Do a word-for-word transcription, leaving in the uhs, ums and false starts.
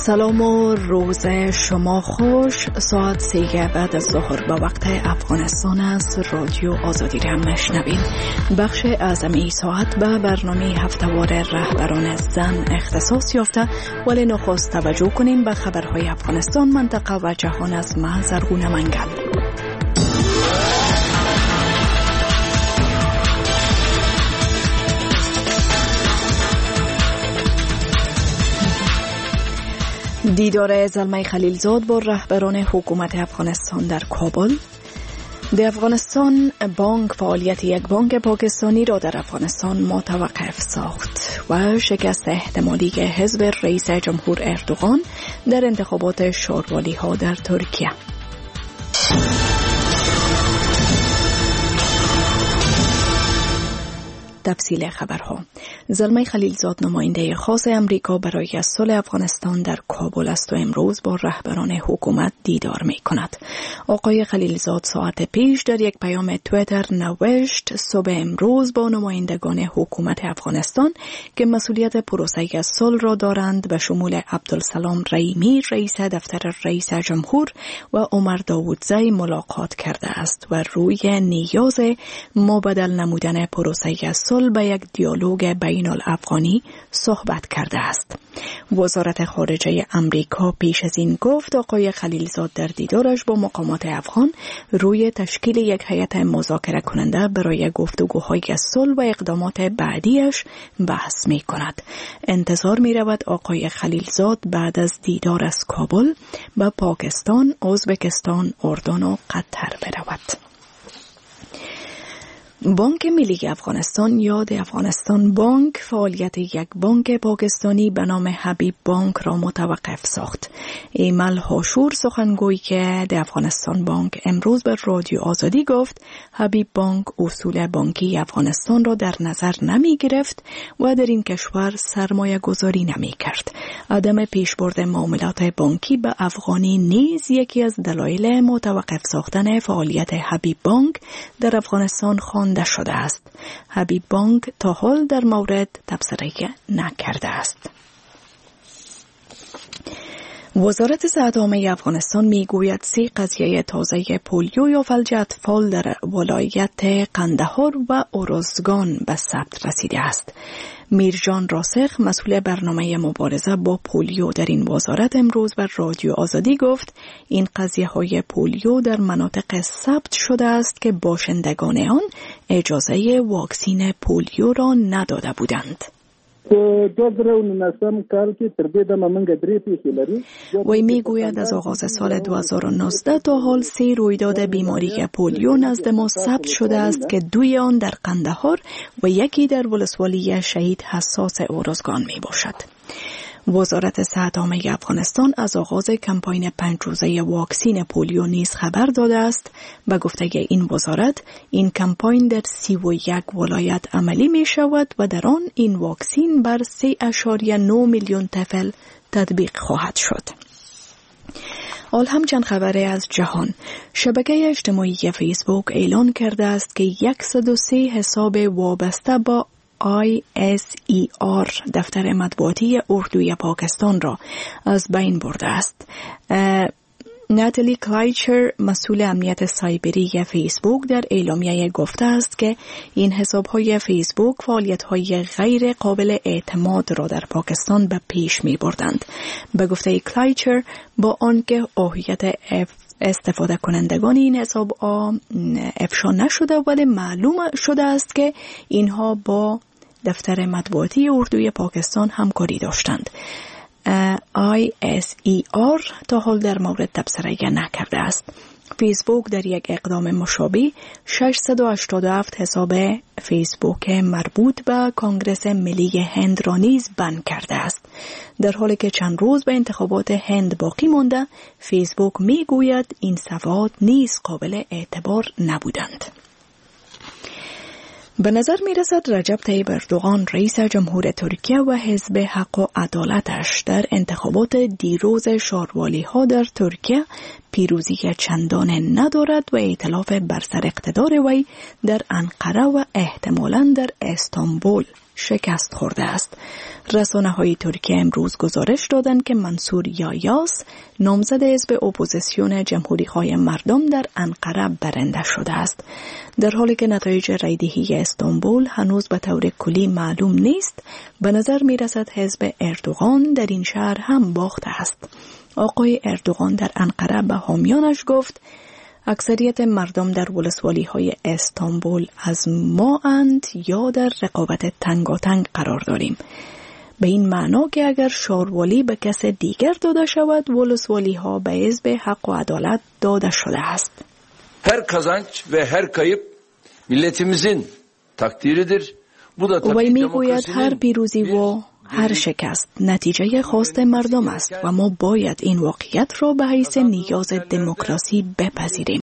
سلام و روز شما خوش. ساعت سه بعد از ظهر به وقت افغانستان است. رادیو آزادی را میشنوید. بخش اعظم این ساعت به برنامه هفته‌وار رهبران زن اختصاص یافته، ولی نخست توجه کنیم به خبرهای افغانستان، منطقه و جهان از ما زرغون منگل. دیدار زلمه خلیلزاد با رهبران حکومت افغانستان در کابل. در افغانستان بانک فعالیت یک بانک پاکستانی را در افغانستان متوقف ساخت و شکست احتمالی حزب رئیس جمهور اردوغان در انتخابات شوروالی ها در ترکیه. تفصیل خبرها. زلمه خلیلزاد نماینده خاص امریکا برای صلح افغانستان در کابل است و امروز با رهبران حکومت دیدار می کند. آقای خلیلزاد ساعت پیش در یک پیام تویتر نوشت: صبح امروز با نمایندگان حکومت افغانستان که مسئولیت پروسه صلح را دارند به شمول عبدالسلام رحیمی رئیس دفتر رئیس جمهور و عمر داوودزی ملاقات کرده است و روی نیاز مبادل نمودن پروسه صلح به یک دیالوگ بین الافغانی صحبت کرده است. وزارت خارجه امریکا پیش از این گفت آقای خلیلزاد در دیدارش با مقامات افغان روی تشکیل یک هیئت مذاکره کننده برای گفتگوهای صلح و اقدامات بعدیش بحث می کند. انتظار می رود آقای خلیلزاد بعد از دیدار از کابل به پاکستان، ازبکستان، اردن و قطر برود. بانک ملی افغانستان یا د افغانستان بانک فعالیت یک بانک پاکستانی به نام حبیب بانک را متوقف ساخت. ایمل هاشور سخنگوی که د افغانستان بانک امروز به رادیو آزادی گفت حبیب بانک اصول بانکی افغانستان را در نظر نمی گرفت و در این کشور سرمایه گذاری نمی کرد. عدم پیشبرد معاملات بانکی به افغانی نیز یکی از دلایل متوقف ساختن فعالیت حبیب بانک در افغانستان خوانده شده است. حبیب بانک تا حال در مورد تبصره نکرده است. وزارت صحت عامه افغانستان میگوید سه قضیه تازه پولیو یا فلج اطفال در ولایت قندهار و ارزگان به ثبت رسیده است. میرجان راسخ مسئول برنامه مبارزه با پولیو در این وزارت امروز بر رادیو آزادی گفت این قضیه های پولیو در مناطق ثبت شده است که باشندگان آن اجازه واکسین پولیو را نداده بودند. وی میگوید از آغاز سال دو هزار و نوزده تا حال سه رویداد بیماری پولیو نزد ما ثبت شده است که دوی آن در قندهار و یکی در ولسوالی شهید حساس ارزگان می باشد. وزارت صحت عامه افغانستان از آغاز کمپاین پنج روزه واکسین پولیو نیز خبر داده است. به گفته این وزارت این کمپاین در سی و یک ولایت عملی می شود و در آن این واکسین بر سه ممیز نه میلیون طفل تطبیق خواهد شد. حال هم چند خبره از جهان. شبکه اجتماعی فیسبوک اعلان کرده است که صد و سه حساب وابسته با آی اس ای آر دفتر مطبوعاتی اردوی پاکستان را از بین برده است. ناتالی کلایچر مسئول امنیت سایبری فیسبوک در اعلامیه گفته است که این حساب‌های فیسبوک فعالیت‌های غیر قابل اعتماد را در پاکستان به پیش می‌بردند. به گفته کلایچر با آنکه هویت استفاده کنندگان این حساب افشا نشده ولی معلوم شده است که اینها با دفتر مطبوعاتی اردوی پاکستان همکاری داشتند. آی اس ای آر تا حال در مورد تبصره نکرده است. فیسبوک در یک اقدام مشابه ششصد و هشتاد و هفت حساب فیسبوک مربوط به کنگره ملی هند را نیز بند کرده است. در حالی که چند روز به انتخابات هند باقی مانده، فیسبوک می گوید این صفحات نیز قابل اعتبار نبودند. به نظر می رسد رجب طیب اردوغان رئیس جمهور ترکیه و حزب حق و عدالتش در انتخابات دیروز شوروالی ها در ترکیه پیروزی چندان ندارد و ائتلاف بر سر اقتدار وی در انقره و احتمالاً در استانبول شکست خورده است. رسانه‌های ترکیه امروز گزارش دادند که منصور یایاس نامزد حزب اپوزیسیون جمهوری‌خواه مردم در انقره برنده شده است، در حالی که نتایج رایدهی استانبول هنوز به طور کلی معلوم نیست. به نظر می‌رسد حزب اردوغان در این شهر هم باخته است. آقای اردوغان در انقره به حامیانش گفت اکثریت مردم در ولسوالی‌های استانبول از ما اند یا در رقابت تنگاتنگ قرار داریم، به این معنا که اگر شاروالی به کس دیگر داده شود ولسوالی‌ها به حزب حق و عدالت داده شده است. هر kazanç ve her kayıp milletimizin takdiridir. Bu da او میگوید هر پیروزی و هر شکست نتیجه خواست مردم است و ما باید این واقعیت را به حیث نیاز دموکراسی بپذیریم.